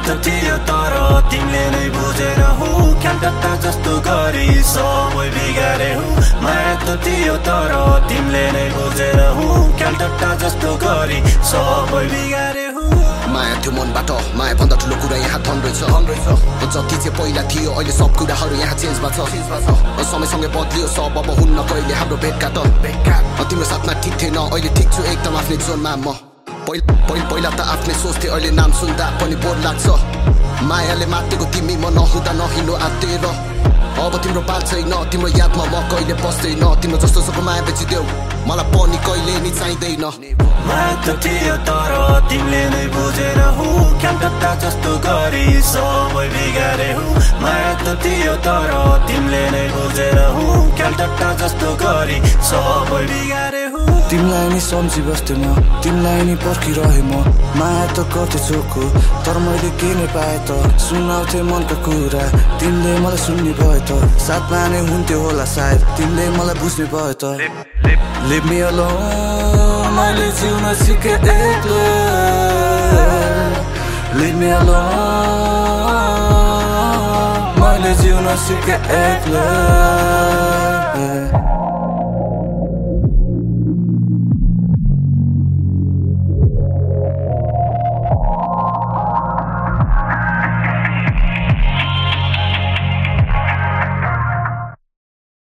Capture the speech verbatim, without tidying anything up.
त थियो तर तिमीले नै बुझेर हो क्यालकत्ता जस्तो गरी सबै बिगारे हो माया त थियो तर तिमीले नै बुझेर हो क्यालकत्ता जस्तो गरी सबै बिगारे हो माया थियो मनबाट माया भन्दा ठुलो कुरा यहाँ धन रहेछ जति चाहिँ पहिला थियो अहिले सब कुराहरू यहाँ चेन्ज भएको छ समयसँगै बदलियो सब अब हुन्न कहिले हाम्रो भेटका त तिम्रो साथमा ठिक थिएन अहिले ठिक छु एकदम आफ्नै जोनमा म पहिला त आफ्नै सोच्थे अहिले नाम सुन्दा पनि बोर लाग्छ मायाले मातेको तिमी म नहुँदा नहिँड्नु आत्तेर अब तिम्रो बाल छैन तिम्रो यादमा म कहिले बस्दैन तिम्रो जस्तो सबको माया बेचिदेऊ मलाई पनि कहिले नि चाहिँदैन माया त थियो तर तिमीले नै बुझेर हो क्यालकत्ता जस्तो गरी सबै बिगारे हो माया त थियो तर तिमीले नै बुझेर हो क्यालकत्ता जस्तो गरी सबै बिगारे हो तिमीलाई नि सम्झी बस्थे म तिमीलाई नि पर्खिरहे म माया त गर्थे चोखो तर मैले के नै पाएँ त सुनाउँथे मनका कुरा तिमीले मलाई सुन्ने भयो त साथमा नै हुन्थ्यो होला सायद तिमीले मलाई बुझ्ने भयो त Leave me alone मैले जिउन सिके एक्लो Leave me alone मैले जिउन सिके एक्लो